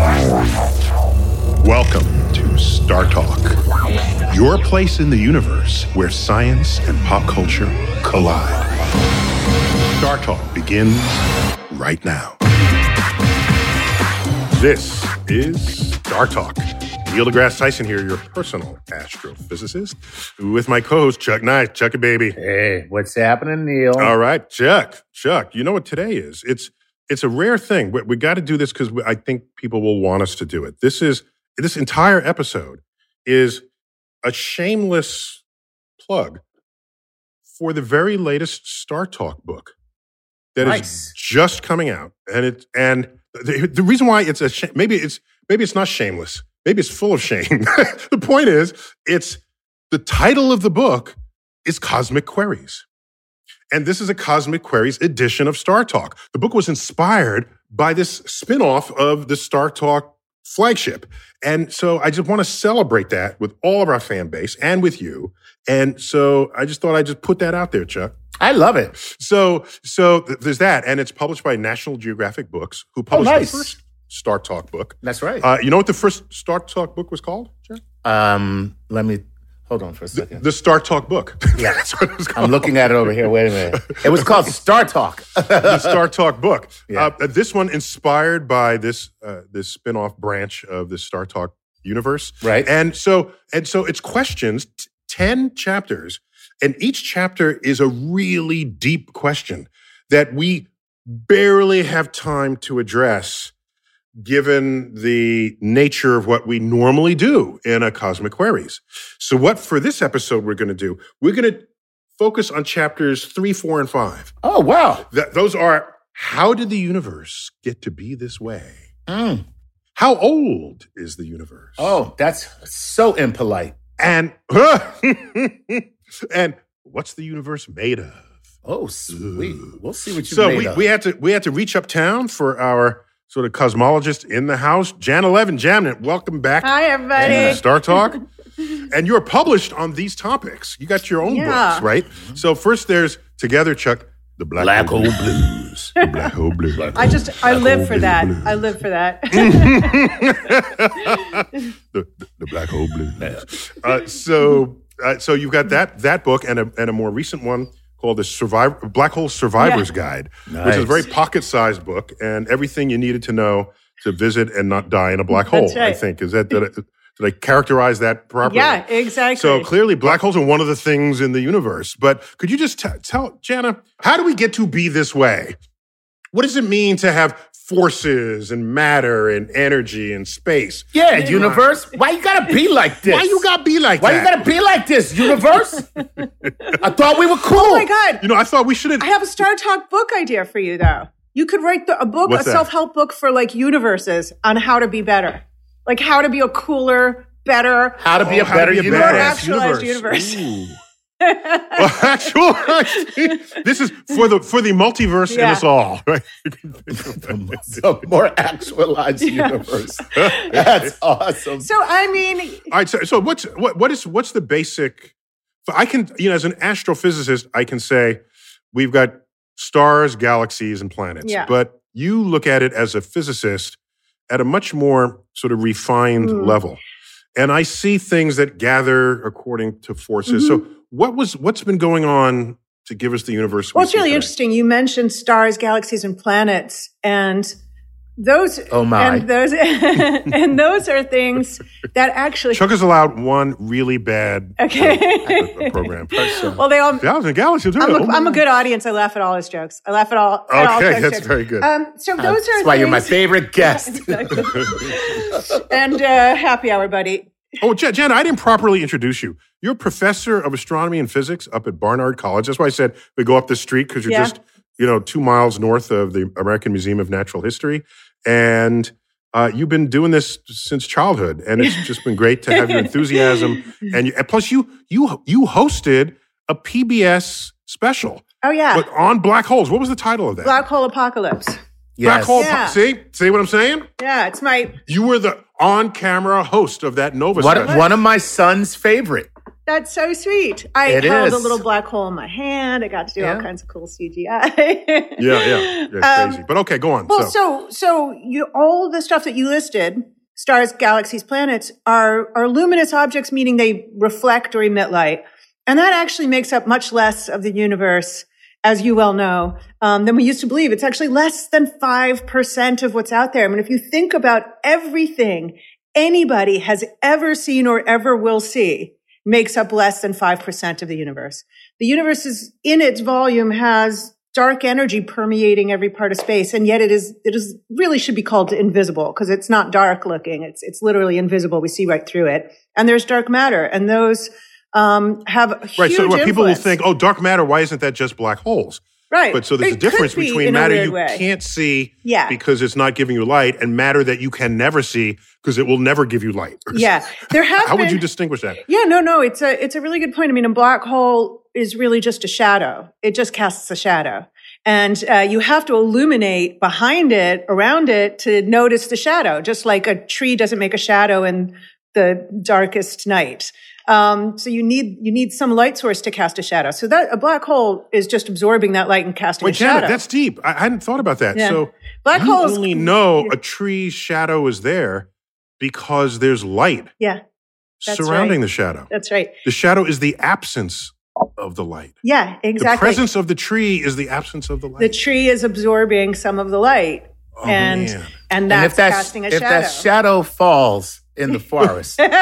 Welcome to Star Talk, your place in the universe where science and pop culture collide. Star Talk begins right now. This is Star Talk. Neil deGrasse Tyson here, your personal astrophysicist, with my co-host Chuck Nice. Chucky, baby. Hey, what's happening, Neil? All right, Chuck, you know what today is? It's a rare thing. We got to do this because I think people will want us to do it. This entire episode is a shameless plug for the very latest Star Talk book that is just coming out, and the reason why it's maybe it's not shameless. Maybe it's full of shame. The point is, the title of the book is Cosmic Queries. And this is a Cosmic Queries edition of Star Talk. The book was inspired by this spinoff of the Star Talk flagship. And so I just want to celebrate that with all of our fan base and with you. And so I just thought I'd just put that out there, Chuck. I love it. So there's that. And it's published by National Geographic Books, who published the first Star Talk book. That's right. You know what the first Star Talk book was called, Chuck? Let me hold on for a second. The Star Talk book. Yeah, that's what it was called. I'm looking at it over here. Wait a minute. It was called Star Talk. The Star Talk book. Yeah. This one inspired by this spin-off branch of the Star Talk universe. Right. And so it's questions, 10 chapters, and each chapter is a really deep question that we barely have time to address given the nature of what we normally do in a Cosmic Queries. So what for this episode we're going to do, we're going to focus on chapters 3, 4, and 5. Oh, wow. Those are, how did the universe get to be this way? How old is the universe? Oh, that's so impolite. And, and what's the universe made of? Oh, sweet. We'll see what you made of. So we had to reach uptown for our sort of cosmologist in the house, Jan Levin. Jan, welcome back. Hi, everybody. To Star Talk. And you're published on on these topics. You got your own books, right? So first there's, together, Chuck, the Black Hole Blues. The Black Hole Blues. I live for that. I live for that. the Black Hole Blues. So you've got that book and a more recent one called the Black Hole Survivor's Guide, which is a very pocket-sized book and everything you needed to know to visit and not die in a black hole, right. I think. Did I characterize that properly? Yeah, exactly. So clearly black holes are one of the things in the universe. But could you just tell, Jana, how do we get to be this way? What does it mean to have forces and matter and energy and space? Yeah, universe. Why you gotta be like this? Why you gotta be like that? Why you gotta be like this, universe? I thought we were cool. Oh my God. I thought we should have. I have a Star Talk book idea for you, though. You could write a self-help book for like universes on how to be better. Like how to be a cooler, better. How to be a better universe. More actualized universe. This is for the multiverse in us all, right? A more actualized universe. That's awesome. So I mean, all right. So what's the basic? I can, as an astrophysicist, I can say we've got stars, galaxies, and planets. Yeah. But you look at it as a physicist at a much more sort of refined level, and I see things that gather according to forces. So what's been going on to give us the universe? Well, it's really interesting. You mentioned stars, galaxies, and planets, and those. Oh my! And those and those are things that actually. Chuck has allowed one really bad program. Well, they all. Galaxies. I'm a good audience. I laugh at all his jokes. I laugh at all. Okay, that's very good. So those are. That's why you're my favorite guest. And happy hour, buddy. Oh, Jen, I didn't properly introduce you. You're a professor of astronomy and physics up at Barnard College. That's why I said we go up the street because you're just, 2 miles north of the American Museum of Natural History. And you've been doing this since childhood. And it's just been great to have your enthusiasm. And plus you hosted a PBS special. Oh, yeah. But on black holes. What was the title of that? Black Hole Apocalypse. Black hole. See what I'm saying? Yeah, it's my. You were the on-camera host of that Nova special. One of my son's favorite. That's so sweet. I held a little black hole in my hand. I got to do all kinds of cool CGI. yeah, crazy. But okay, go on. Well, so all the stuff that you listed, stars, galaxies, planets, are luminous objects, meaning they reflect or emit light. And that actually makes up much less of the universe, as you well know, than we used to believe. It's actually less than 5% of what's out there. I mean, if you think about everything anybody has ever seen or ever will see, makes up less than 5% of the universe. The universe is, in its volume, has dark energy permeating every part of space, and yet it is really should be called invisible, because it's not dark looking. It's literally invisible. We see right through it. And there's dark matter, and those have a huge influence. People will think, oh, dark matter, why isn't that just black holes? Right. But so there's a difference between matter you can't see because it's not giving you light, and matter that you can never see because it will never give you light. Yeah. How would you distinguish that? Yeah, no. It's a really good point. I mean, a black hole is really just a shadow. It just casts a shadow. And you have to illuminate behind it, around it, to notice the shadow, just like a tree doesn't make a shadow in the darkest night. So you need some light source to cast a shadow. So that a black hole is just absorbing that light and casting a shadow. Janet, that's deep. I hadn't thought about that. Yeah. So black holes only know a tree's shadow is there because there's light surrounding the shadow. That's right. The shadow is the absence of the light. Yeah, exactly. The presence of the tree is the absence of the light. The tree is absorbing some of the light. Oh, and that's casting a shadow. If that shadow falls in the forest. Well,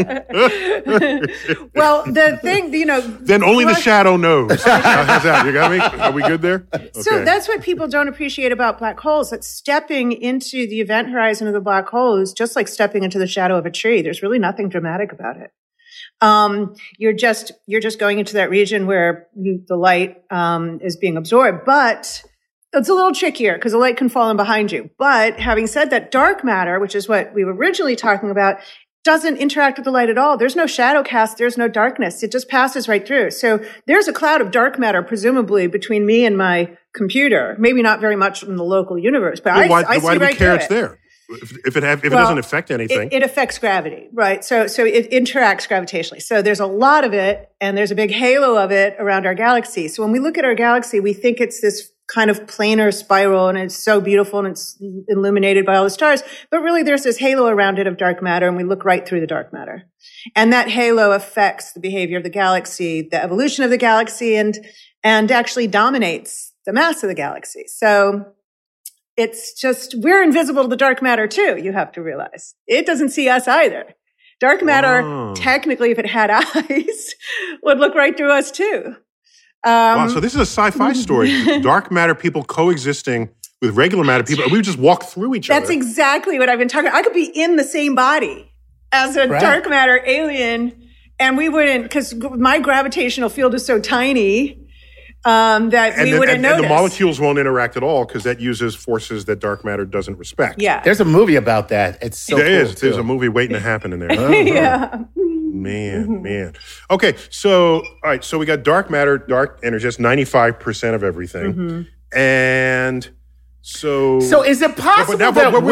the thing, then only the shadow knows. How's that? You got me? Are we good there? Okay. So that's what people don't appreciate about black holes, that stepping into the event horizon of the black hole is just like stepping into the shadow of a tree. There's really nothing dramatic about it. You're just going into that region where the light is being absorbed, but it's a little trickier because the light can fall in behind you. But having said that, dark matter, which is what we were originally talking about, doesn't interact with the light at all. There's no shadow cast. There's no darkness. It just passes right through. So there's a cloud of dark matter, presumably, between me and my computer. Maybe not very much in the local universe, but why see do we right care through it's there? If it doesn't affect anything. It affects gravity, right? So it interacts gravitationally. So there's a lot of it, and there's a big halo of it around our galaxy. So when we look at our galaxy, we think it's this kind of planar spiral, and it's so beautiful, and it's illuminated by all the stars. But really, there's this halo around it of dark matter, and we look right through the dark matter. And that halo affects the behavior of the galaxy, the evolution of the galaxy, and actually dominates the mass of the galaxy. So it's just, we're invisible to the dark matter too, you have to realize. It doesn't see us either. Dark matter, technically, if it had eyes, would look right through us too. Wow, so this is a sci-fi story. Dark matter people coexisting with regular matter people. We would just walk through each other. That's exactly what I've been talking about. I could be in the same body as a dark matter alien, and we wouldn't, because my gravitational field is so tiny that we wouldn't notice. And the molecules won't interact at all because that uses forces that dark matter doesn't respect. Yeah. There's a movie about that. It's so cool. There's a movie waiting to happen in there. Yeah. Man. Okay, so we got dark matter, dark energy. That's 95% of everything. Mm-hmm. And so is it possible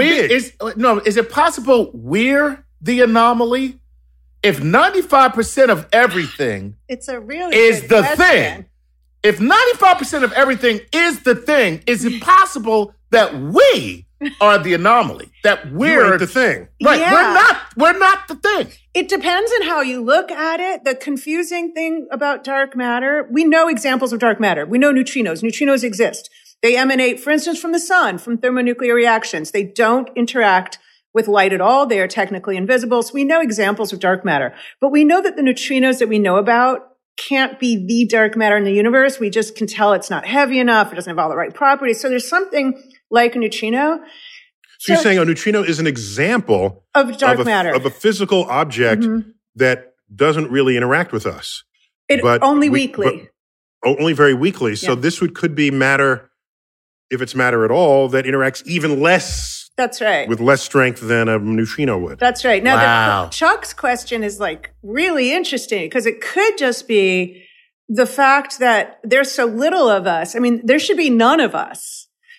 is it possible we're the anomaly? If 95% of everything is the thing, if 95% of everything is the thing, is it possible that we are the anomaly? That we're the thing. Right. Yeah. We're not the thing. It depends on how you look at it. The confusing thing about dark matter, we know examples of dark matter. We know neutrinos. Neutrinos exist. They emanate, for instance, from the sun, from thermonuclear reactions. They don't interact with light at all. They are technically invisible. So we know examples of dark matter. But we know that the neutrinos that we know about can't be the dark matter in the universe. We just can tell it's not heavy enough. It doesn't have all the right properties. So there's something like a neutrino. So you're saying a neutrino is an example of dark matter, of a physical object that doesn't really interact with us. Only weakly. Only very weakly. So this could be matter, if it's matter at all, that interacts even less. That's right. With less strength than a neutrino would. That's right. Now, Chuck's question is really interesting because it could just be the fact that there's so little of us. I mean, there should be none of us.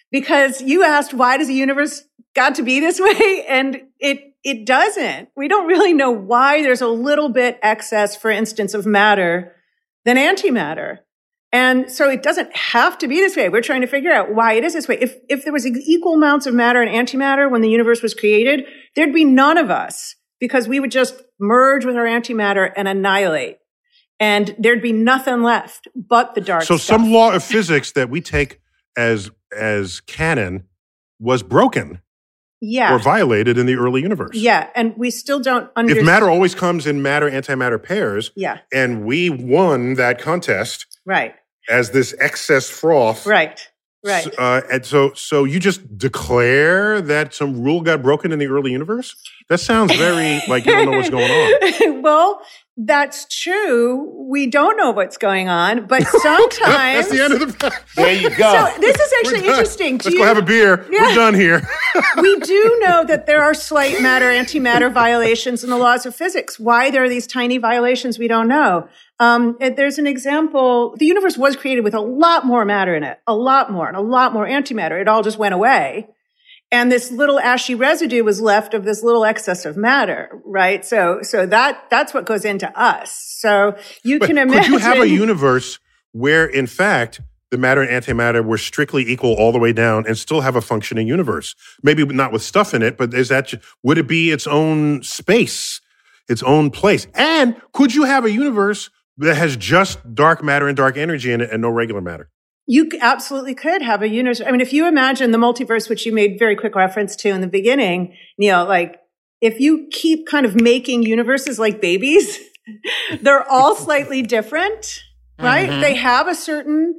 because you asked, why does the universe got to be this way? And it doesn't. We don't really know why there's a little bit excess, for instance, of matter than antimatter. And so it doesn't have to be this way. We're trying to figure out why it is this way. If there was equal amounts of matter and antimatter when the universe was created, there'd be none of us, because we would just merge with our antimatter and annihilate. And there'd be nothing left but the dark stuff. So some law of physics that we take as canon was broken. Yeah. Or violated in the early universe. Yeah, and we still don't understand. If matter always comes in matter-antimatter pairs, yeah, and we won that contest, right, as this excess froth, right. And so you just declare that some rule got broken in the early universe? That sounds very like you don't know what's going on. Well, that's true. We don't know what's going on, but sometimes that's the end of the. There you go. So this is actually interesting. Let's go have a beer. Yeah. We're done here. We do know that there are slight matter-antimatter violations in the laws of physics. Why there are these tiny violations, we don't know. There's an example. The universe was created with a lot more matter in it, a lot more antimatter. It all just went away. And this little ashy residue was left of this little excess of matter, right? So that's what goes into us. So you can imagine. Could you have a universe where, in fact, the matter and antimatter were strictly equal all the way down and still have a functioning universe? Maybe not with stuff in it, but would it be its own space, its own place? And could you have a universe that has just dark matter and dark energy in it and no regular matter? You absolutely could have a universe. I mean, if you imagine the multiverse, which you made very quick reference to in the beginning, Neil, like if you keep kind of making universes like babies, they're all slightly different, right? Mm-hmm. They have a certain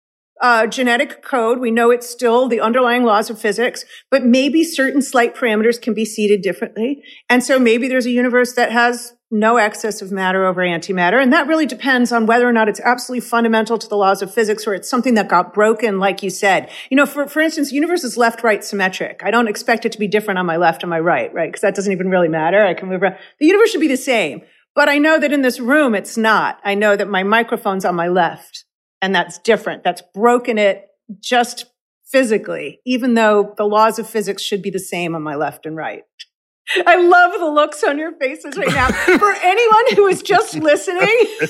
genetic code. We know it's still the underlying laws of physics, but maybe certain slight parameters can be seeded differently. And so maybe there's a universe that has no excess of matter over antimatter. And that really depends on whether or not it's absolutely fundamental to the laws of physics or it's something that got broken, like you said. You know, for instance, the universe is left-right symmetric. I don't expect it to be different on my left and my right? Because that doesn't even really matter. I can move around. The universe should be the same. But I know that in this room, it's not. I know that my microphone's on my left, and that's different. That's broken it just physically, even though the laws of physics should be the same on my left and right. I love the looks on your faces right now. For anyone who is just listening,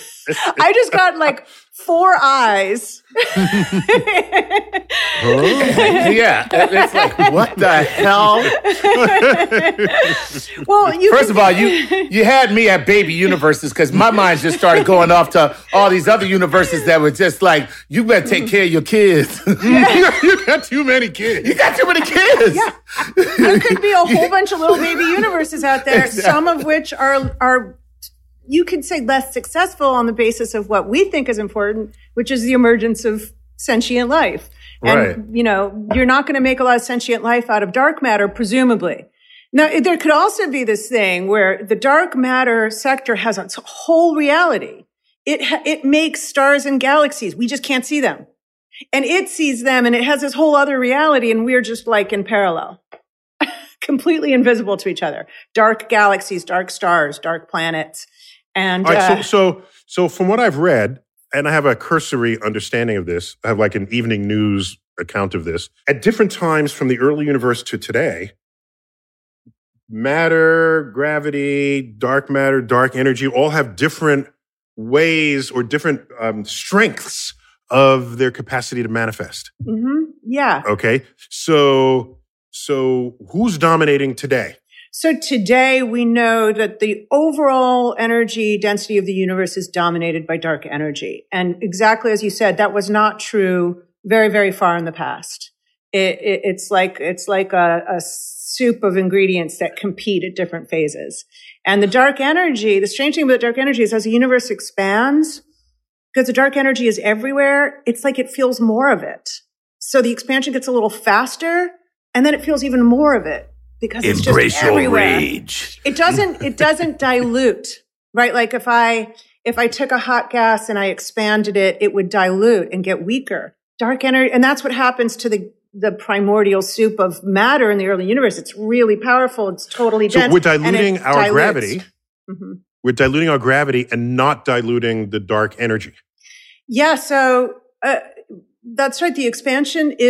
I just got like 4 eyes. Yeah, it's like, what the hell? Well, first of all, you had me at baby universes because my mind just started going off to all these other universes that were just like, you better take care of your kids. You got too many kids. You got too many kids. Yeah, there could be a whole bunch of little baby universes out there, exactly. Some of which are you could say less successful on the basis of what we think is important, which is the emergence of sentient life. Right. And, you know, you're not going to make a lot of sentient life out of dark matter, presumably. Now, there could also be this thing where the dark matter sector has a whole reality. It makes stars and galaxies. We just can't see them. And it sees them, and it has this whole other reality, and we're just like in parallel. Completely invisible to each other. Dark galaxies, dark stars, dark planets. And all right, so from what I've read, and I have a cursory understanding of this, I have like an evening news account of this. At different times from the early universe to today, matter, gravity, dark matter, dark energy all have different ways or different strengths of their capacity to manifest. Mm-hmm. Yeah. Okay. So who's dominating today? So today we know that the overall energy density of the universe is dominated by dark energy. And exactly as you said, that was not true very, very far in the past. It's like a soup of ingredients that compete at different phases. And the dark energy, the strange thing about dark energy is as the universe expands, because the dark energy is everywhere, it's like it feels more of it. So the expansion gets a little faster, and then it feels even more of it. Because it's embrace just everywhere. Your rage. It doesn't dilute, right? Like if I took a hot gas and I expanded it, it would dilute and get weaker. Dark energy, and that's what happens to the primordial soup of matter in the early universe. It's really powerful. It's totally dense. So we're diluting our gravity. Mm-hmm. We're diluting our gravity and not diluting the dark energy. Yeah. So that's right. The expansion is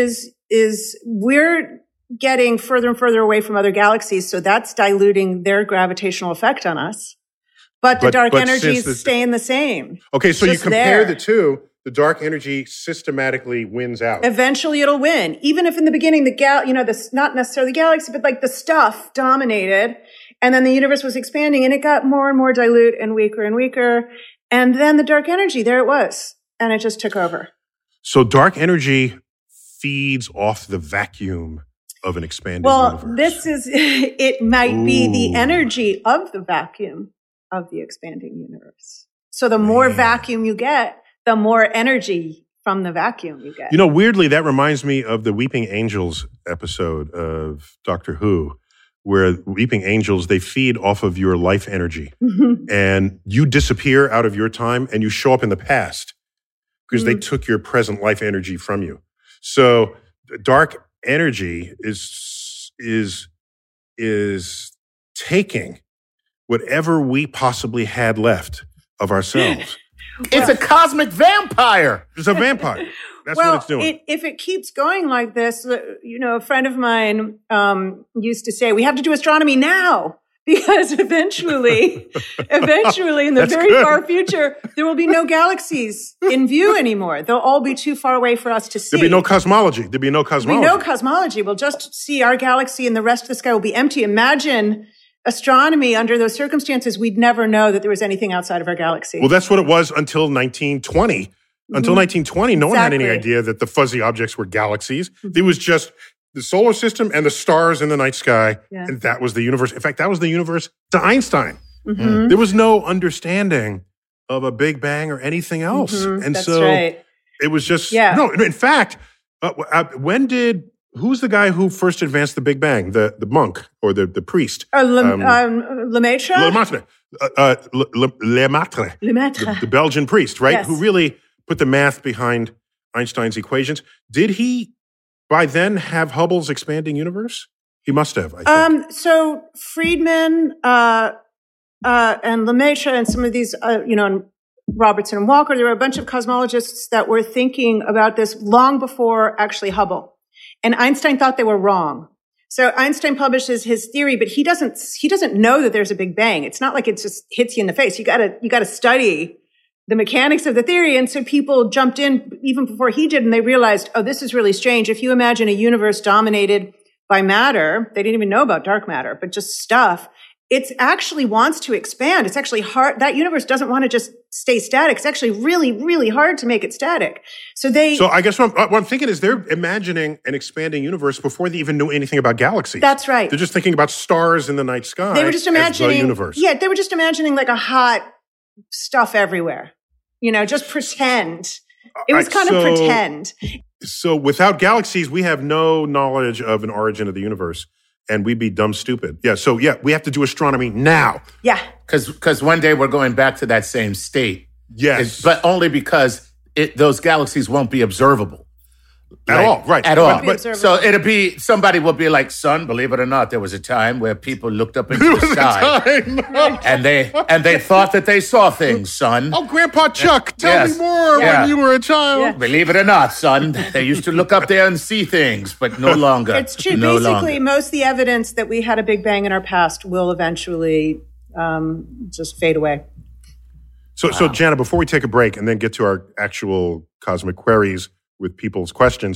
we're getting further and further away from other galaxies, so that's diluting their gravitational effect on us. But the dark energy is staying the same. Okay, so you compare the two, the dark energy systematically wins out. Eventually it'll win. Even if in the beginning not necessarily the galaxy, but like the stuff dominated, and then the universe was expanding and it got more and more dilute and weaker. And then the dark energy, there it was. And it just took over. So dark energy feeds off the vacuum of an expanding universe. It might be the energy of the vacuum of the expanding universe. So the more vacuum you get, the more energy from the vacuum you get. Weirdly, that reminds me of the Weeping Angels episode of Doctor Who, where Weeping Angels, they feed off of your life energy. And you disappear out of your time and you show up in the past because they took your present life energy from you. So dark energy is taking whatever we possibly had left of ourselves. It's a cosmic vampire. It's a vampire. That's what it's doing. If it keeps going like this, a friend of mine used to say, we have to do astronomy now. Because eventually, in the far future, there will be no galaxies in view anymore. They'll all be too far away for us to see. There'll be no cosmology. We'll just see our galaxy and the rest of the sky will be empty. Imagine astronomy under those circumstances. We'd never know that there was anything outside of our galaxy. Well, that's what it was until 1920. Until 1920, no one had any idea that the fuzzy objects were galaxies. It was just the solar system and the stars in the night sky, and that was the universe. In fact, that was the universe to Einstein. There was no understanding of a Big Bang or anything else. And that's so right. it was just, no, in fact, who's the guy who first advanced the Big Bang? The monk or the priest? Lemaitre? Lemaitre. The Belgian priest, right? Yes. Who really put the math behind Einstein's equations. Did he by then have Hubble's expanding universe? He must have, I think. So Friedman and Lemaitre and some of these, and Robertson and Walker, there were a bunch of cosmologists that were thinking about this long before actually Hubble. And Einstein thought they were wrong. So Einstein publishes his theory, but he doesn't know that there's a Big Bang. It's not like it just hits you in the face. You gotta study the mechanics of the theory. And so people jumped in even before he did, and they realized, oh, this is really strange. If you imagine a universe dominated by matter, they didn't even know about dark matter, but just stuff, it actually wants to expand. It's actually hard. That universe doesn't want to just stay static. It's actually really, really hard to make it static. So I guess what I'm thinking is they're imagining an expanding universe before they even knew anything about galaxies. That's right. They're just thinking about stars in the night sky. They were just imagining the universe. Yeah, they were just imagining like a hot stuff everywhere. Just pretend. It was kind of pretend. So without galaxies, we have no knowledge of an origin of the universe, and we'd be dumb stupid. Yeah, so we have to do astronomy now. Yeah. Because one day we're going back to that same state. Yes. But only because those galaxies won't be observable. At all, right. At all. So somebody will be like, son, believe it or not, there was a time where people looked up into the sky. and they thought that they saw things, son. Oh, Grandpa Chuck, tell me more when you were a child. Yeah. Believe it or not, son, they used to look up there and see things, but no longer. It's true. Basically, most of the evidence that we had a Big Bang in our past will eventually just fade away. So Jana, before we take a break and then get to our actual cosmic queries with people's questions,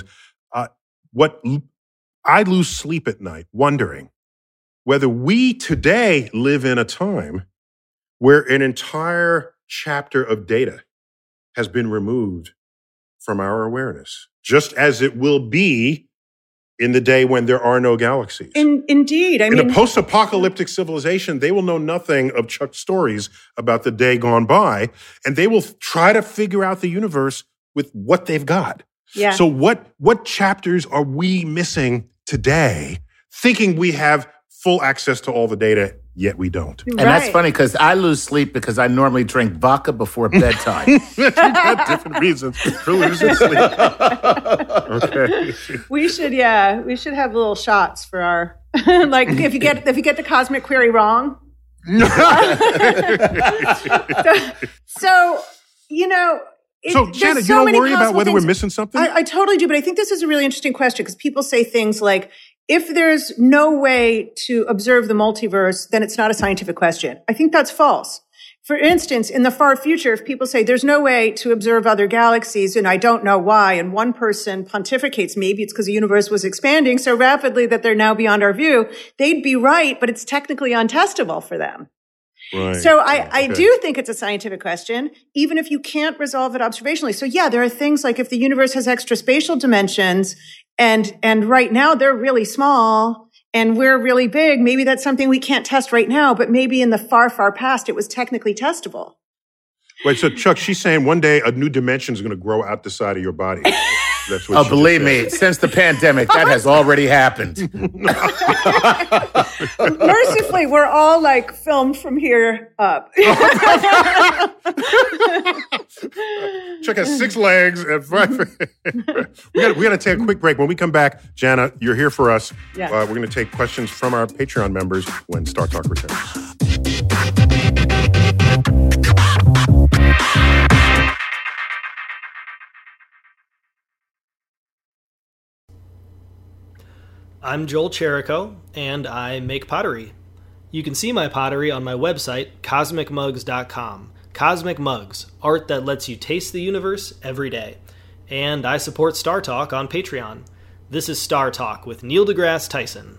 I lose sleep at night wondering whether we today live in a time where an entire chapter of data has been removed from our awareness, just as it will be in the day when there are no galaxies. Indeed. In a post-apocalyptic civilization, they will know nothing of Chuck's stories about the day gone by, and they will try to figure out the universe with what they've got. Yeah. So what chapters are we missing today, thinking we have full access to all the data, yet we don't? And that's funny because I lose sleep because I normally drink vodka before bedtime. You've got different reasons for losing sleep. Okay. We should have little shots for our like if you get the cosmic query wrong. So So, Janet, you don't worry about whether we're missing something? I totally do, but I think this is a really interesting question because people say things like, if there's no way to observe the multiverse, then it's not a scientific question. I think that's false. For instance, in the far future, if people say there's no way to observe other galaxies and I don't know why, and one person pontificates, maybe it's because the universe was expanding so rapidly that they're now beyond our view, they'd be right, but it's technically untestable for them. Right. So I do think it's a scientific question, even if you can't resolve it observationally. So yeah, there are things like if the universe has extra spatial dimensions and right now they're really small and we're really big, maybe that's something we can't test right now, but maybe in the far, far past it was technically testable. Wait, so Chuck, she's saying one day a new dimension is going to grow out the side of your body. That's what believe me, since the pandemic, that has already happened. Mercifully, we're all like filmed from here up. Chuck has 6 legs and 5. We got to take a quick break. When we come back, Jana, you're here for us. Yeah. We're going to take questions from our Patreon members when Star Talk returns. I'm Joel Cherico, and I make pottery. You can see my pottery on my website, cosmicmugs.com. Cosmic Mugs, art that lets you taste the universe every day. And I support Star Talk on Patreon. This is Star Talk with Neil deGrasse Tyson.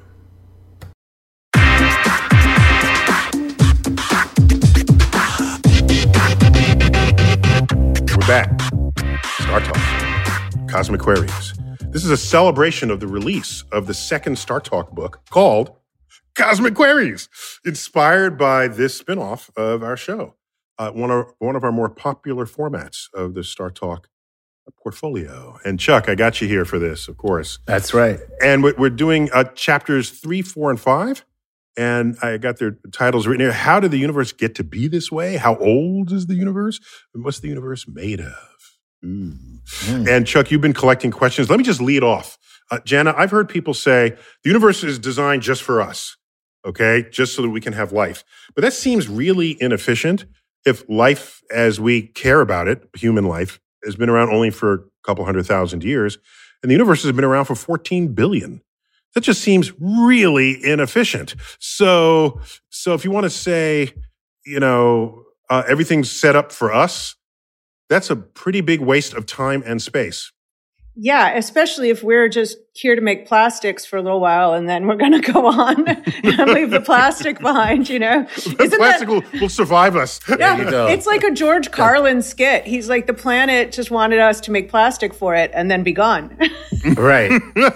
We're back. Star Talk. Cosmic Queries. This is a celebration of the release of the second Star Talk book called Cosmic Queries, inspired by this spinoff of our show, one of our more popular formats of the Star Talk portfolio. And Chuck, I got you here for this, of course. That's right. And we're doing chapters 3, 4, and 5. And I got their titles written here. How did the universe get to be this way? How old is the universe? And what's the universe made of? And Chuck, you've been collecting questions. Let me just lead off. Jana, I've heard people say the universe is designed just for us, okay? Just so that we can have life. But that seems really inefficient if life as we care about it, human life, has been around only for a couple 100,000 years, and the universe has been around for 14 billion. That just seems really inefficient. So if you want to say, everything's set up for us, that's a pretty big waste of time and space. Yeah, especially if we're just here to make plastics for a little while and then we're going to go on and leave the plastic behind, The plastic will survive us. Yeah, it's like a George Carlin skit. He's like, the planet just wanted us to make plastic for it and then be gone. Right.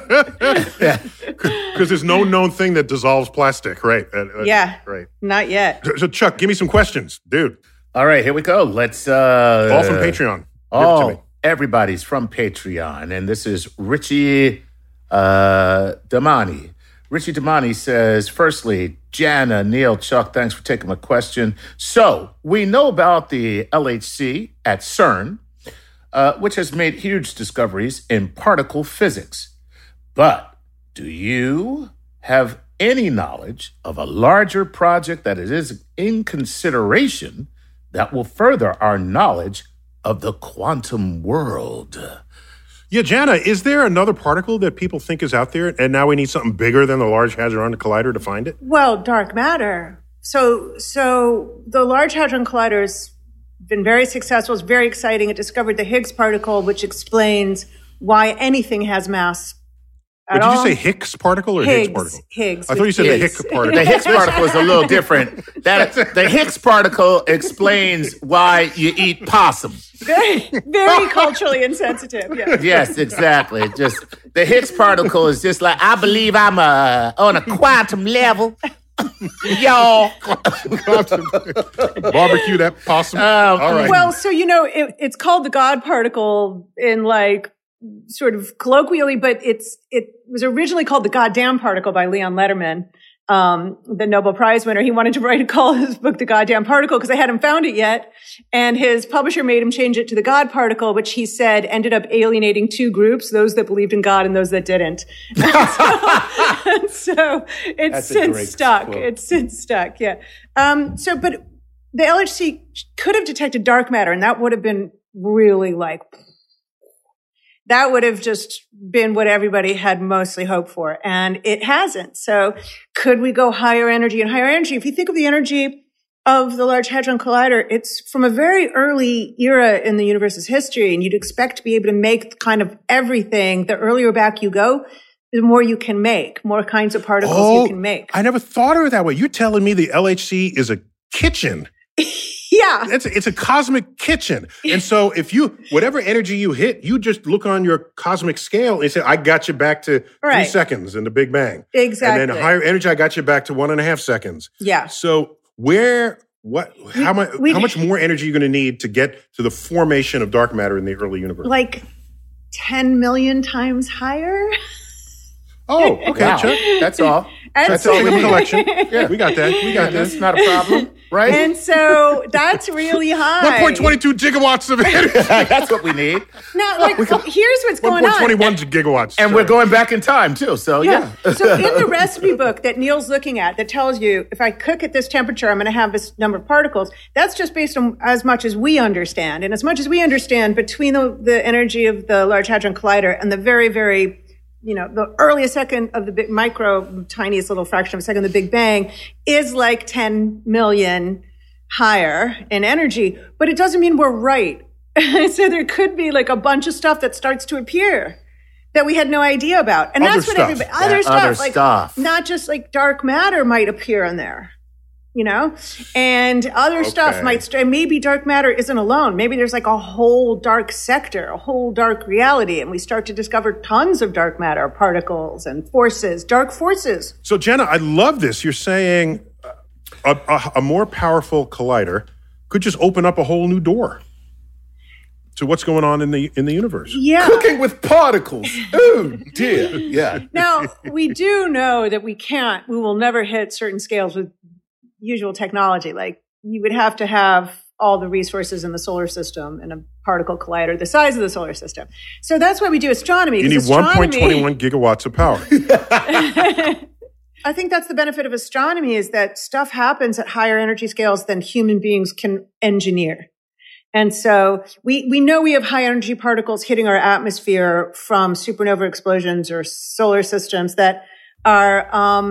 Because there's no known thing that dissolves plastic, right? Yeah, right. Not yet. So Chuck, give me some questions, dude. All right, here we go. Let's all from Patreon. Everybody's from Patreon, and this is Richie Damani. Richie Damani says, firstly, Jana, Neil, Chuck, thanks for taking my question. So, we know about the LHC at CERN, which has made huge discoveries in particle physics. But do you have any knowledge of a larger project that is in consideration that will further our knowledge of the quantum world? Yeah, Jana, is there another particle that people think is out there, and now we need something bigger than the Large Hadron Collider to find it? Well, dark matter. So the Large Hadron Collider has been very successful. It's very exciting. It discovered the Higgs particle, which explains why anything has mass. Did you say Higgs particle or Higgs particle? Higgs. I thought you said the Higgs particle. The Higgs particle is a little different. The Higgs particle explains why you eat possum. Very culturally insensitive. Yeah. Yes, exactly. Just the Higgs particle is just like, I believe I'm on a quantum level. Y'all. Barbecue that possum. All right. Well, so, it's called the God particle in sort of colloquially, but it was originally called the Goddamn Particle by Leon Lederman, the Nobel Prize winner. He wanted to call his book The Goddamn Particle because they hadn't found it yet. And his publisher made him change it to the God Particle, which he said ended up alienating 2 groups, those that believed in God and those that didn't. So it's since stuck. Quote. It's since stuck, yeah. But the LHC could have detected dark matter, and that would have been really like, that would have just been what everybody had mostly hoped for. And it hasn't. So could we go higher energy and higher energy? If you think of the energy of the Large Hadron Collider, it's from a very early era in the universe's history. And you'd expect to be able to make kind of everything. The earlier back you go, the more you can make, more kinds of particles you can make. I never thought of it that way. You're telling me the LHC is a kitchen. Yeah. It's a cosmic kitchen. And so if whatever energy you hit, you just look on your cosmic scale and say, I got you back to 3 seconds in the Big Bang. Exactly. And then higher energy, I got you back to 1.5 seconds. Yeah. So how much more energy are you going to need to get to the formation of dark matter in the early universe? Like 10 million times higher. Oh, okay, Wow. Chuck. That's all. That's all in the collection. Yeah. We got that. That's not a problem, right? And so that's really high. 1.22 gigawatts of energy. That's what we need. Now, here's what's going on. 1.21 gigawatts. And we're going back in time, too. So, yeah. So in the recipe book that Neil's looking at that tells you if I cook at this temperature, I'm going to have this number of particles, that's just based on as much as we understand. And as much as we understand, between the energy of the Large Hadron Collider and the very, very, the earliest second of the big tiniest little fraction of a second of the Big Bang is like 10 million higher in energy, but it doesn't mean we're right. So there could be like a bunch of stuff that starts to appear that we had no idea about. And that's what everybody, other stuff, not just like dark matter might appear in there. And other stuff maybe dark matter isn't alone. Maybe there's like a whole dark sector, a whole dark reality, and we start to discover tons of dark matter particles and forces, dark forces. So, Jenna, I love this. You're saying a more powerful collider could just open up a whole new door to what's going on in the universe. Yeah. Cooking with particles. Oh, dear. Yeah. Now, we do know that we will never hit certain scales with usual technology. Like you would have to have all the resources in the solar system in a particle collider the size of the solar system. So that's why we do astronomy. You need 1.21 gigawatts of power. I think that's the benefit of astronomy, is that stuff happens at higher energy scales than human beings can engineer. And so we know we have high energy particles hitting our atmosphere from supernova explosions or solar systems that are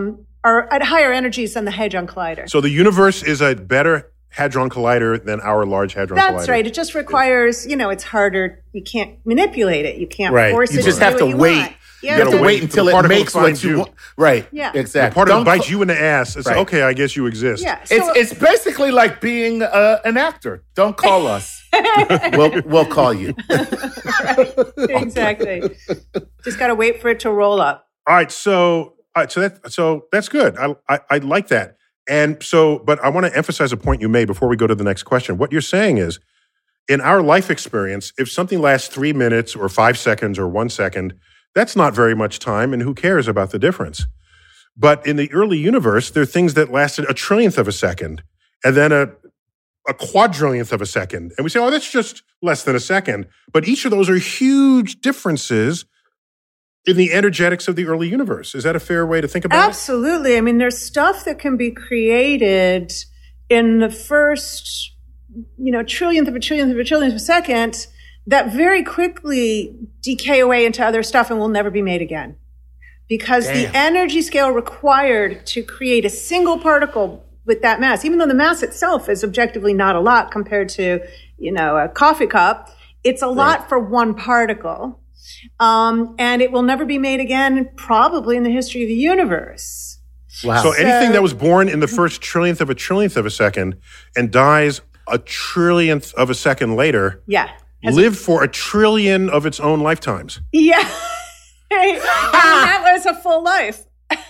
at higher energies than the Hadron Collider. So the universe is a better Hadron Collider than our Large Hadron Collider. That's right. It just requires, it's harder. You can't manipulate it. You can't force it. You just have to wait. You have to wait until it makes what you want. Right. Yeah. Exactly. The particle bites you in the ass and says, okay, I guess you exist. Yeah. It's basically like being an actor. Don't call us. We'll call you. Right. Exactly. Just got to wait for it to roll up. All right. So that's good. I like that. And so, but I want to emphasize a point you made before we go to the next question. What you're saying is, in our life experience, if something lasts 3 minutes or 5 seconds or 1 second, that's not very much time, and who cares about the difference? But in the early universe, there are things that lasted a trillionth of a second, and then a quadrillionth of a second. And we say, that's just less than a second. But each of those are huge differences in the energetics of the early universe. Is that a fair way to think about it? Absolutely. I mean, there's stuff that can be created in the first, trillionth of a trillionth of a trillionth of a second that very quickly decay away into other stuff and will never be made again. Because the energy scale required to create a single particle with that mass, even though the mass itself is objectively not a lot compared to, a coffee cup, it's a lot for one particle. And it will never be made again, probably in the history of the universe. Wow. So anything that was born in the first trillionth of a second and dies a trillionth of a second later, lived for a trillion of its own lifetimes. Yeah. And that was a full life.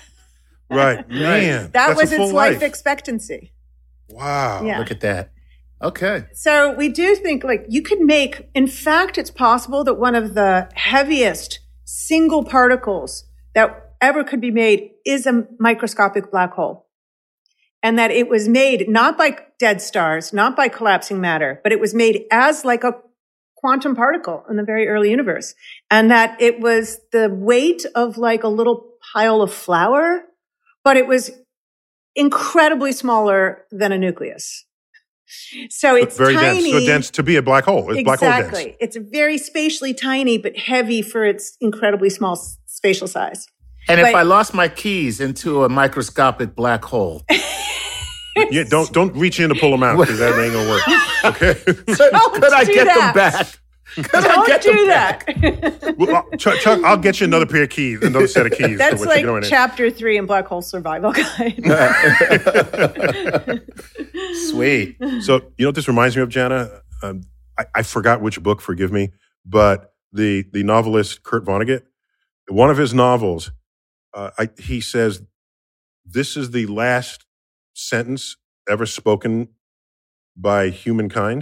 Right. Man. That was its life expectancy. Wow. Yeah. Look at that. Okay. So we do think you could make, in fact, it's possible that one of the heaviest single particles that ever could be made is a microscopic black hole. And that it was made not by dead stars, not by collapsing matter, but it was made as like a quantum particle in the very early universe. And that it was the weight of like a little pile of flour, but it was incredibly smaller than a nucleus. So it's very tiny. dense. So dense to be a black hole. It's black hole dense. Exactly. It's very spatially tiny, but heavy for its incredibly small spatial size. And if I lost my keys into a microscopic black hole. Yeah, don't reach in to pull them out because that ain't gonna work. Okay. Could I get them back? Don't do that. Well, Chuck, I'll get you another pair of keys, another set of keys. That's like chapter 3 in Black Hole Survival Guide. Sweet. So, you know what this reminds me of, Jana? I forgot which book, forgive me, but the novelist Kurt Vonnegut, one of his novels, he says, this is the last sentence ever spoken by humankind.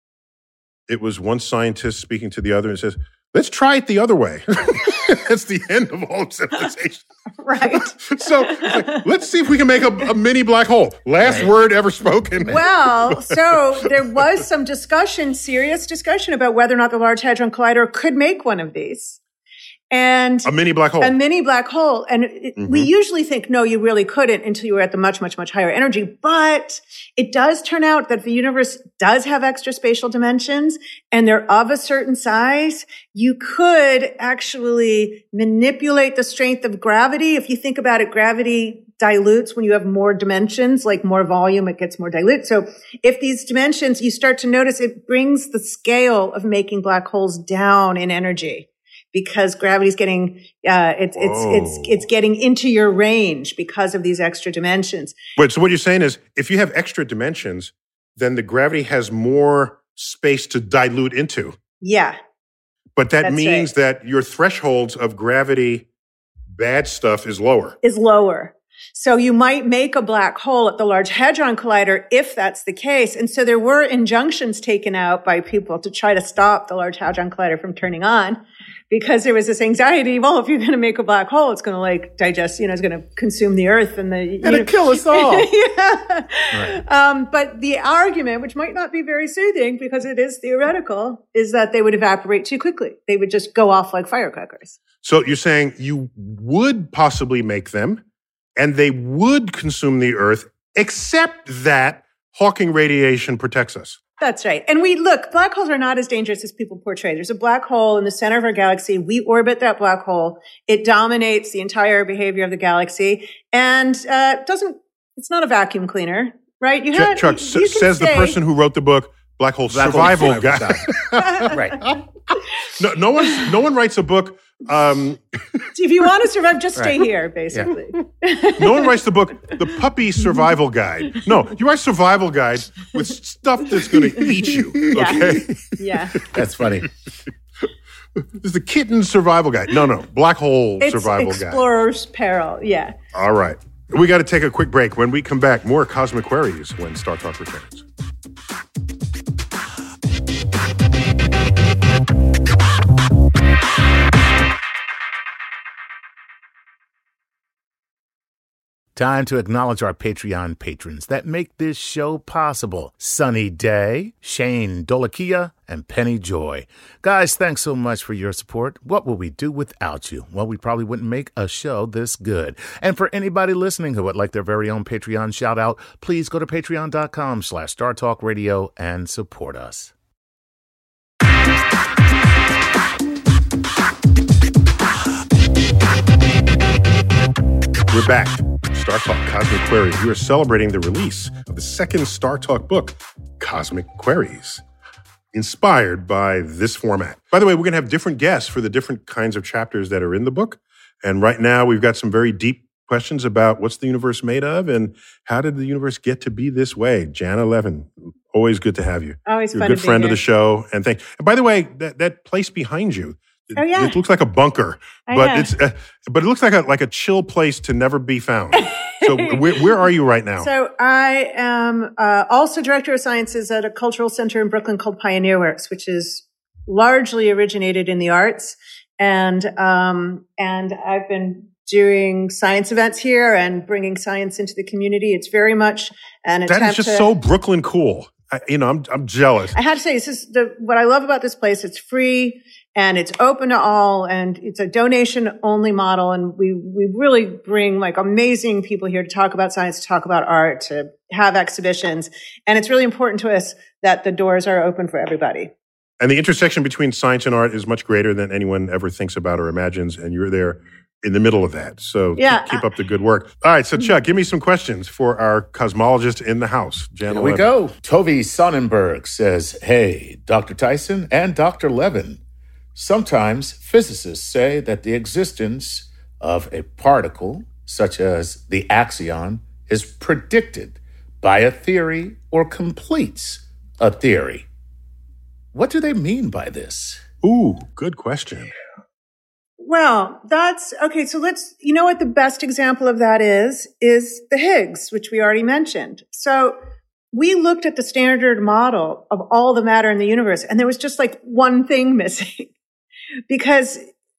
It was one scientist speaking to the other and says, let's try it the other way. That's the end of all civilization. Right. So it's like, let's see if we can make a mini black hole. Last word ever spoken. Well, so there was some serious discussion about whether or not the Large Hadron Collider could make one of these. And a mini black hole. A mini black hole. And we usually think, no, you really couldn't until you were at the much, much, much higher energy. But it does turn out that the universe does have extra spatial dimensions and they're of a certain size. You could actually manipulate the strength of gravity. If you think about it, gravity dilutes when you have more dimensions, like more volume, it gets more dilute. So if these dimensions, you start to notice it brings the scale of making black holes down in energy. Because gravity's getting, it's getting into your range because of these extra dimensions. Wait, so what you're saying is, if you have extra dimensions, then the gravity has more space to dilute into. Yeah. But that means that your thresholds of gravity, bad stuff is lower. Is lower. So you might make a black hole at the Large Hadron Collider if that's the case. And so there were injunctions taken out by people to try to stop the Large Hadron Collider from turning on. Because there was this anxiety, well, if you're going to make a black hole, it's going to like digest, it's going to consume the Earth and it'll kill us all. Yeah. Right. But the argument, which might not be very soothing because it is theoretical, is that they would evaporate too quickly. They would just go off like firecrackers. So you're saying you would possibly make them and they would consume the Earth, except that Hawking radiation protects us. That's right. And black holes are not as dangerous as people portray. There's a black hole in the center of our galaxy. We orbit that black hole. It dominates the entire behavior of the galaxy. And it's not a vacuum cleaner, right? Chuck, says the person who wrote the book, Black Hole Survival Guide. Right. No one writes a book. If you want to survive, just stay here, basically. Yeah. No one writes the book, The Puppy Survival Guide. No, you write survival guides with stuff that's going to eat you, okay? Yeah. That's funny. There's the Kitten Survival Guide. No, Black Hole Survival Guide. Explorer's Peril, yeah. All right. We got to take a quick break. When we come back, more Cosmic Queries when Star Talk returns. Time to acknowledge our Patreon patrons that make this show possible. Sunny Day, Shane Dolakia, and Penny Joy. Guys, thanks so much for your support. What would we do without you? Well, we probably wouldn't make a show this good. And for anybody listening who would like their very own Patreon shout out, please go to patreon.com/StarTalkRadio and support us. We're back. Star Talk Cosmic Queries. We are celebrating the release of the second Star Talk book, Cosmic Queries, inspired by this format. By the way, we're going to have different guests for the different kinds of chapters that are in the book. And right now, we've got some very deep questions about what's the universe made of and how did the universe get to be this way. Jana Levin, always good to have you. Always You're fun a good to be friend here. of the show. And by the way, that place behind you, Oh, yeah. it looks like a bunker, but it looks like a chill place to never be found. So where are you right now? So I am also director of sciences at a cultural center in Brooklyn called Pioneer Works, which is largely originated in the arts. And I've been doing science events here and bringing science into the community. It's very much an attempt That is just so Brooklyn cool. I'm jealous. I had to say, this is what I love about this place. It's free and it's open to all, and it's a donation only model. And we really bring like amazing people here to talk about science, to talk about art, to have exhibitions. And it's really important to us that the doors are open for everybody. And the intersection between science and art is much greater than anyone ever thinks about or imagines. And you're there in the middle of that. So keep up the good work. All right. So Chuck, give me some questions for our cosmologist in the house. Here we go. Tovi Sonnenberg says, hey, Dr. Tyson and Dr. Levin, sometimes physicists say that the existence of a particle, such as the axion, is predicted by a theory or completes a theory. What do they mean by this? Ooh, good question. Well, that's okay. So you know what the best example of that is the Higgs, which we already mentioned. So we looked at the standard model of all the matter in the universe, and there was just like one thing missing because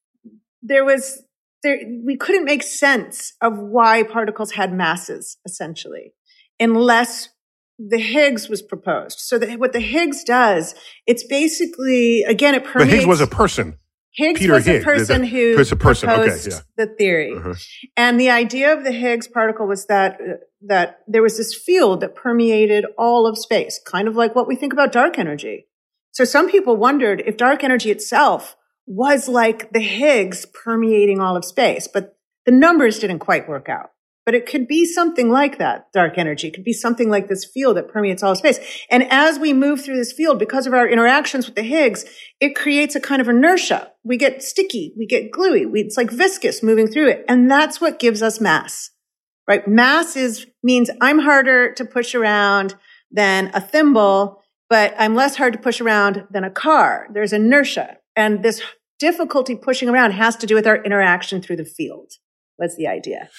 we couldn't make sense of why particles had masses, essentially, unless the Higgs was proposed. So what the Higgs does, it's basically, again, it permeates. But Higgs was a person. Higgs Peter was Higgs. a person who proposed the theory. Uh-huh. And the idea of the Higgs particle was that there was this field that permeated all of space, kind of like what we think about dark energy. So some people wondered if dark energy itself was like the Higgs permeating all of space, but the numbers didn't quite work out. But it could be something like that, dark energy. It could be something like this field that permeates all of space. And as we move through this field, because of our interactions with the Higgs, it creates a kind of inertia. We get sticky, we get gluey. It's like viscous moving through it. And that's what gives us mass, right? Mass means I'm harder to push around than a thimble, but I'm less hard to push around than a car. There's inertia. And this difficulty pushing around has to do with our interaction through the field. That's the idea.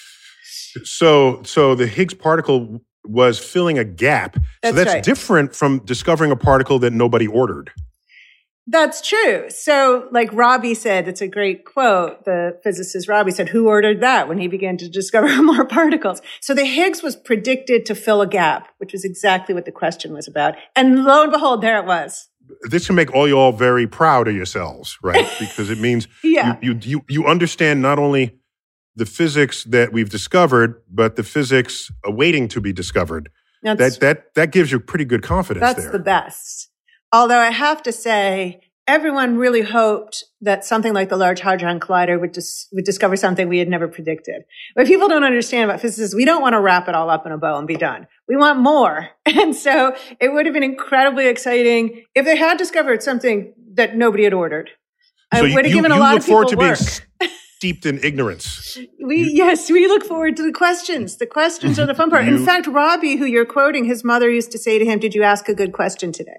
So the Higgs particle was filling a gap. That's right. Different from discovering a particle that nobody ordered. That's true. So like Robbie said, it's a great quote. The physicist Robbie said, who ordered that when he began to discover more particles? So the Higgs was predicted to fill a gap, which is exactly what the question was about. And lo and behold, there it was. This can make all you all very proud of yourselves, right? Because it means you understand not only the physics that we've discovered, but the physics awaiting to be discovered. That gives you pretty good confidence there. That's the best. Although I have to say, everyone really hoped that something like the Large Hadron Collider would discover something we had never predicted. But people don't understand about physicists. We don't want to wrap it all up in a bow and be done. We want more. And so it would have been incredibly exciting if they had discovered something that nobody had ordered. So it would have given a lot of people work. Steeped in ignorance. We look forward to the questions. The questions are the fun part. In fact, Robbie, who you're quoting, his mother used to say to him, "Did you ask a good question today?"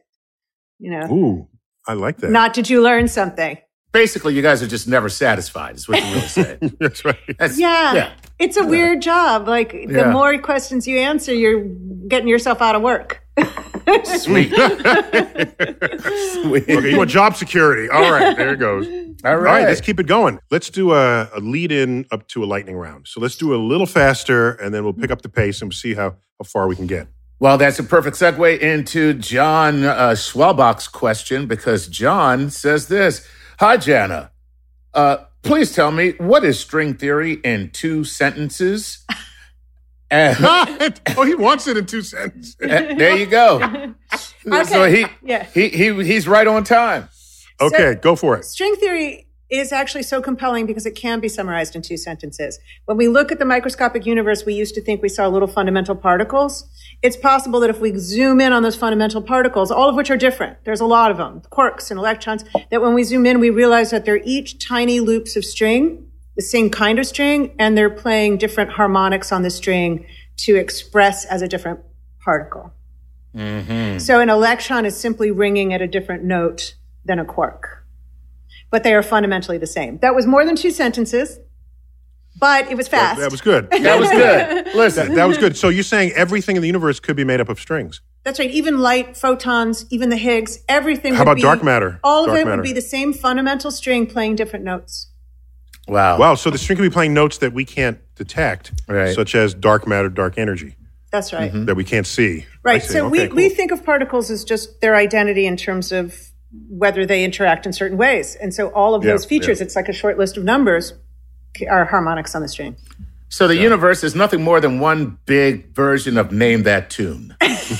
Ooh, I like that. Not did you learn something? Basically, you guys are just never satisfied, is what you really say. That's right. It's a weird job. Like, the more questions you answer, you're getting yourself out of work. Sweet. Sweet. Okay, you want job security. All right, there it goes. All right, let's keep it going. Let's do a lead-in up to a lightning round. So let's do a little faster, and then we'll pick up the pace and see how far we can get. Well, that's a perfect segue into John Schwalbach's question, because John says this. Hi, Jana. Please tell me, what is string theory in 2 sentences? He wants it in 2 sentences. There you go. Okay. So he's right on time. Okay, go for it. String theory is actually so compelling because it can be summarized in 2 sentences. When we look at the microscopic universe, we used to think we saw little fundamental particles. It's possible that if we zoom in on those fundamental particles, all of which are different, there's a lot of them, quarks and electrons, that when we zoom in, we realize that they're each tiny loops of string, the same kind of string, and they're playing different harmonics on the string to express as a different particle. Mm-hmm. So an electron is simply ringing at a different note than a quark. But they are fundamentally the same. That was more than 2 sentences, but it was fast. That was good. That was good. Listen. That was good. So you're saying everything in the universe could be made up of strings? That's right. Even light, photons, even the Higgs, everything How about dark matter? All of it would be the same fundamental string playing different notes. Wow. So the string could be playing notes that we can't detect, such as dark matter, dark energy. That's right. that we can't see. Right. I see. So Okay, we cool. think of particles as just their identity in terms of whether they interact in certain ways. And so all of those features, it's like a short list of numbers, are harmonics on the string. So the universe is nothing more than one big version of Name That Tune.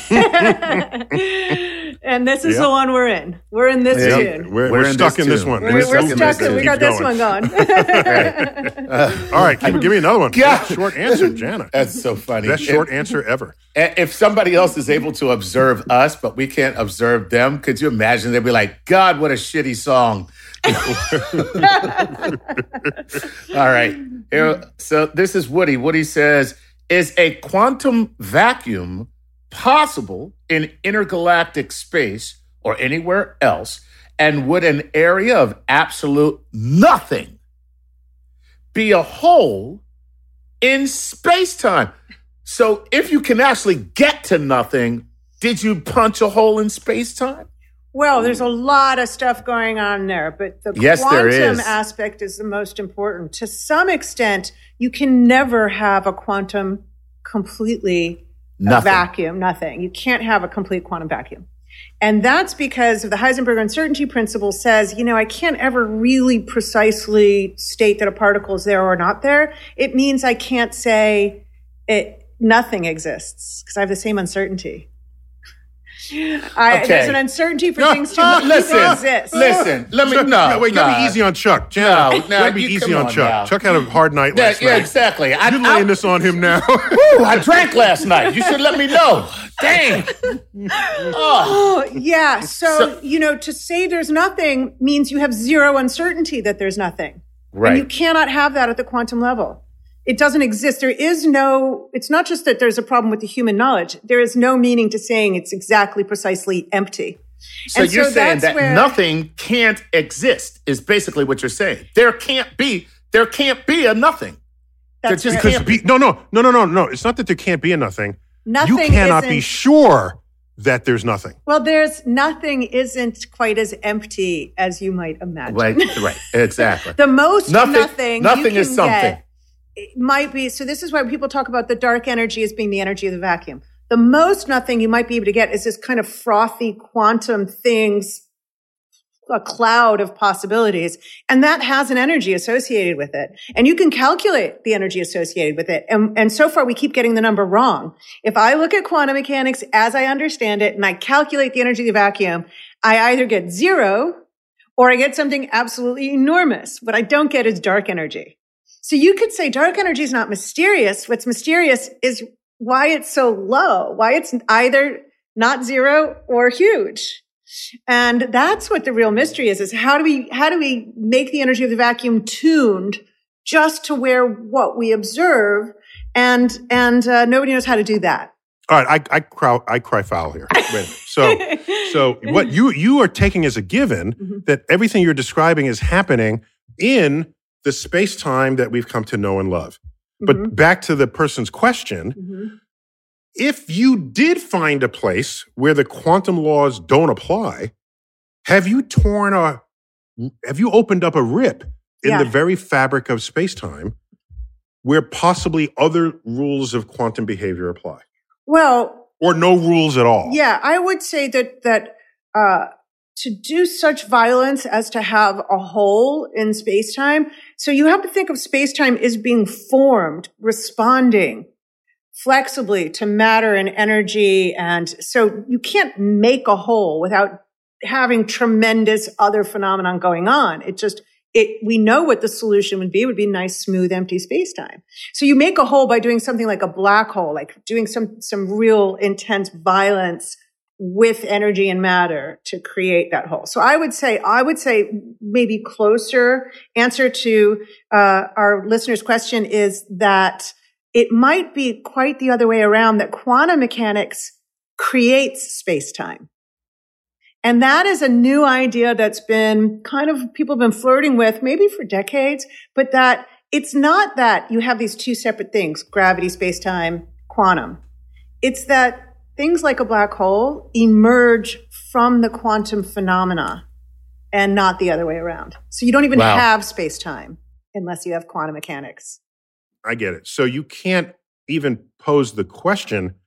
And this is the one we're in. We're in this tune. We're stuck in this one. We're stuck. We got this one going. All right, give me another one. Yeah. Best short answer, Jana. That's so funny. Best short answer ever. If somebody else is able to observe us, but we can't observe them, could you imagine? They'd be like, God, what a shitty song. All right. So this is Woody. Woody says, is a quantum vacuum possible in intergalactic space or anywhere else? And would an area of absolute nothing be a hole in space-time? So if you can actually get to nothing, did you punch a hole in space-time? Well, there's a lot of stuff going on there, but the quantum aspect is the most important. To some extent, you can never have a quantum completely vacuum, nothing. You can't have a complete quantum vacuum. And that's because of the Heisenberg uncertainty principle says, I can't ever really precisely state that a particle is there or not there. It means I can't say nothing exists because I have the same uncertainty. There's an uncertainty for things to exist. Listen, let me gotta be easy on Chuck. Gotta be easy on Chuck. Now. Chuck had a hard night last night. Yeah, exactly. You're laying this on him now. Woo, I drank last night. You should let me know. Dang. Oh, yeah. So, to say there's nothing means you have zero uncertainty that there's nothing. Right. And you cannot have that at the quantum level. It doesn't exist. It's not just that there's a problem with the human knowledge. There is no meaning to saying it's exactly precisely empty. So you're saying that nothing can't exist is basically what you're saying. There can't be a nothing. That's right. No. It's not that there can't be a nothing. Nothing you cannot be sure that there's nothing. Well, nothing isn't quite as empty as you might imagine. Right. Exactly. The most nothing is something. It might be, so this is why people talk about the dark energy as being the energy of the vacuum. The most nothing you might be able to get is this kind of frothy quantum things, a cloud of possibilities. And that has an energy associated with it. And you can calculate the energy associated with it. And so far we keep getting the number wrong. If I look at quantum mechanics as I understand it and I calculate the energy of the vacuum, I either get zero or I get something absolutely enormous. What I don't get is dark energy. So you could say dark energy is not mysterious. What's mysterious is why it's so low, why it's either not zero or huge. And that's what the real mystery is how do we make the energy of the vacuum tuned just to where what we observe? And nobody knows how to do that. All right, I cry foul here. So what you are taking as a given that everything you're describing is happening in the space-time that we've come to know and love. But back to the person's question, if you did find a place where the quantum laws don't apply, have you opened up a rip in the very fabric of space-time where possibly other rules of quantum behavior apply? Well, or no rules at all? Yeah, I would say that to do such violence as to have a hole in space-time. So you have to think of space-time as being formed, responding flexibly to matter and energy. And so you can't make a hole without having tremendous other phenomenon going on. We know what the solution would be. It would be nice, smooth, empty space-time. So you make a hole by doing something like a black hole, like doing some real intense violence with energy and matter to create that hole. So I would say maybe closer answer to our listener's question is that it might be quite the other way around, that quantum mechanics creates space-time. And that is a new idea that's been people have been flirting with maybe for decades, but that it's not that you have these two separate things, gravity, space-time, quantum. It's that things like a black hole emerge from the quantum phenomena and not the other way around. So you don't even have space-time unless you have quantum mechanics. I get it. So you can't even pose the question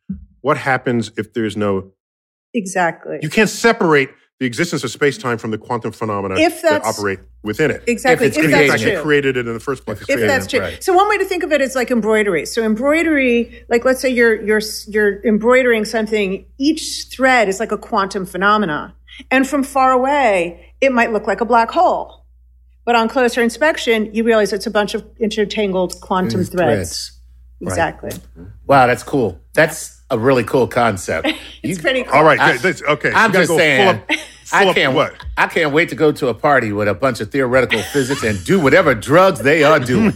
what happens if there's no... Exactly. You can't separate the existence of space-time from the quantum phenomena that operate within it. Exactly. If that's You created it in the first place. If that's true. Right. So one way to think of it is like embroidery. So embroidery, like let's say you're embroidering something, each thread is like a quantum phenomena. And from far away, it might look like a black hole. But on closer inspection, you realize it's a bunch of intertangled quantum threads. Exactly. Right. Wow, that's cool. That's a really cool concept. It's pretty cool. All right, okay. I'm just saying, I can't wait to go to a party with a bunch of theoretical physics and do whatever drugs they are doing.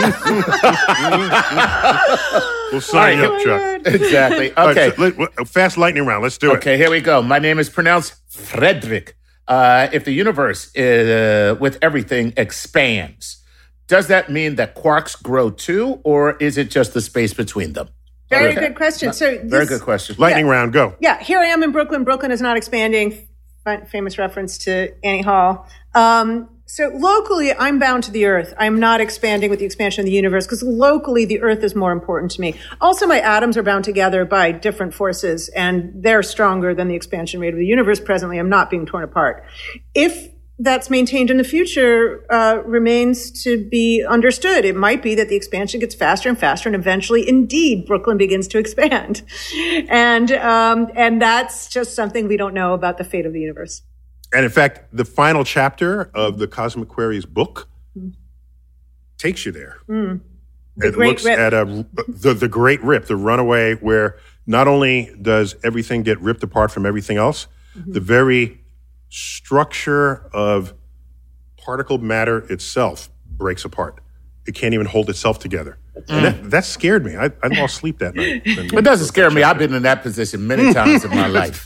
We'll sign you up, Chuck. Exactly. Okay. Right, so fast lightning round. Let's do it. Okay, here we go. My name is pronounced Frederick. If the universe with everything expands, does that mean that quarks grow too, or is it just the space between them? Very good question. Very good question. Lightning round, go. Yeah, here I am in Brooklyn. Brooklyn is not expanding. Famous reference to Annie Hall. So locally, I'm bound to the Earth. I'm not expanding with the expansion of the universe because locally, the Earth is more important to me. Also, my atoms are bound together by different forces, and they're stronger than the expansion rate of the universe presently. I'm not being torn apart. If that's maintained in the future remains to be understood. It might be that the expansion gets faster and faster, and eventually, indeed, Brooklyn begins to expand. And that's just something we don't know about the fate of the universe. And in fact, the final chapter of the Cosmic Queries book takes you there. It looks at the Great Rip, the runaway, where not only does everything get ripped apart from everything else, the very structure of particle matter itself breaks apart. It can't even hold itself together. And that scared me. I lost sleep that night. It doesn't scare me. I've been in that position many times in my life.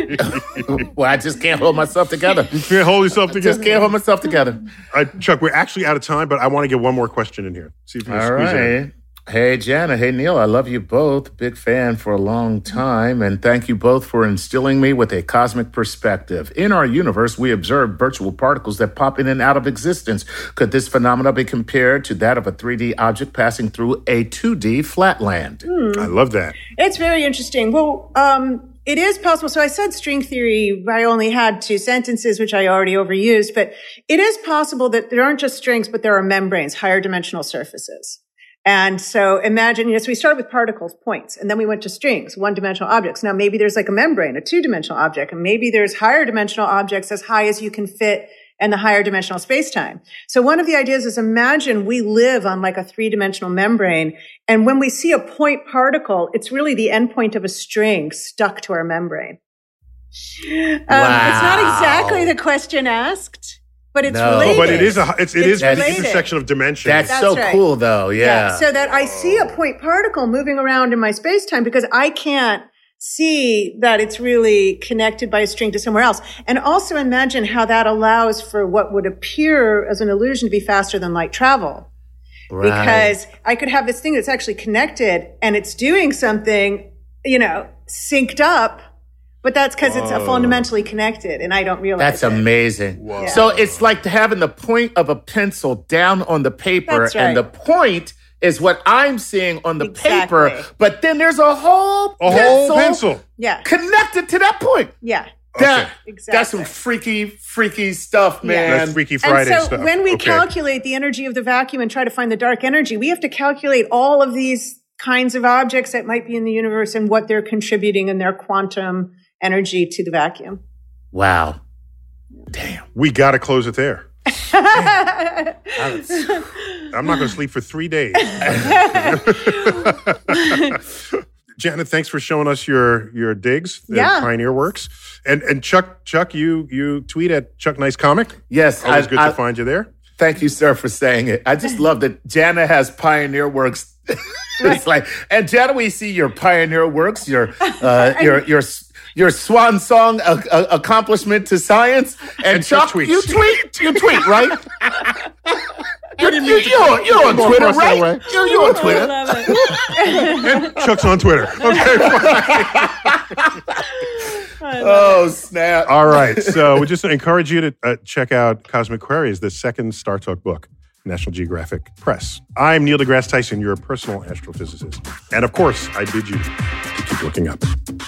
Well, I just can't hold myself together. You can't hold yourself together? Just can't hold myself together. Chuck, we're actually out of time, but I want to get one more question in here. See if you can squeeze it in. Hey, Jana. Hey, Neil. I love you both. Big fan for a long time. And thank you both for instilling me with a cosmic perspective. In our universe, we observe virtual particles that pop in and out of existence. Could this phenomena be compared to that of a 3D object passing through a 2D flatland? I love that. It's very interesting. Well, it is possible. So I said string theory. I only had 2 sentences, which I already overused. But it is possible that there aren't just strings, but there are membranes, higher dimensional surfaces. And so imagine, so we started with particles, points, and then we went to strings, one-dimensional objects. Now maybe there's like a membrane, a 2-dimensional object, and maybe there's higher dimensional objects as high as you can fit in the higher dimensional space-time. So one of the ideas is imagine we live on like a 3-dimensional membrane, and when we see a point particle, it's really the endpoint of a string stuck to our membrane. Wow. It's not exactly the question asked. But it's related. But it is the intersection of dimensions. That's so right. Cool, though. Yeah. So that I see a point particle moving around in my space-time because I can't see that it's really connected by a string to somewhere else. And also imagine how that allows for what would appear as an illusion to be faster than light travel. Right. Because I could have this thing that's actually connected and it's doing something, synced up. But that's because it's fundamentally connected, and I don't realize That's amazing. Yeah. So it's like having the point of a pencil down on the paper, That's right. and the point is what I'm seeing on the paper, but then there's a whole pencil connected to that point. Yeah. That's some freaky stuff, man. Yeah. That's Freaky Friday stuff. stuff. When we calculate the energy of the vacuum and try to find the dark energy, we have to calculate all of these kinds of objects that might be in the universe and what they're contributing in their quantum energy to the vacuum. Wow. Damn. We got to close it there. I'm not going to sleep for 3 days. Janet, thanks for showing us your digs, Pioneer Works. And Chuck, you tweet at Chuck Nice Comic. Yes. Always good to find you there. Thank you, sir, for saying it. I just love that Jana has Pioneer Works. It's like, and Jana, we see your Pioneer Works, your swan song accomplishment to science, and Chuck, you tweet, right? You're on Twitter, right? You're on Twitter. I love it. And Chuck's on Twitter. Okay, oh, snap. All right. So we just encourage you to check out Cosmic Queries, the second Star Talk book, National Geographic Press. I'm Neil deGrasse Tyson, your personal astrophysicist. And of course, I bid you to keep looking up.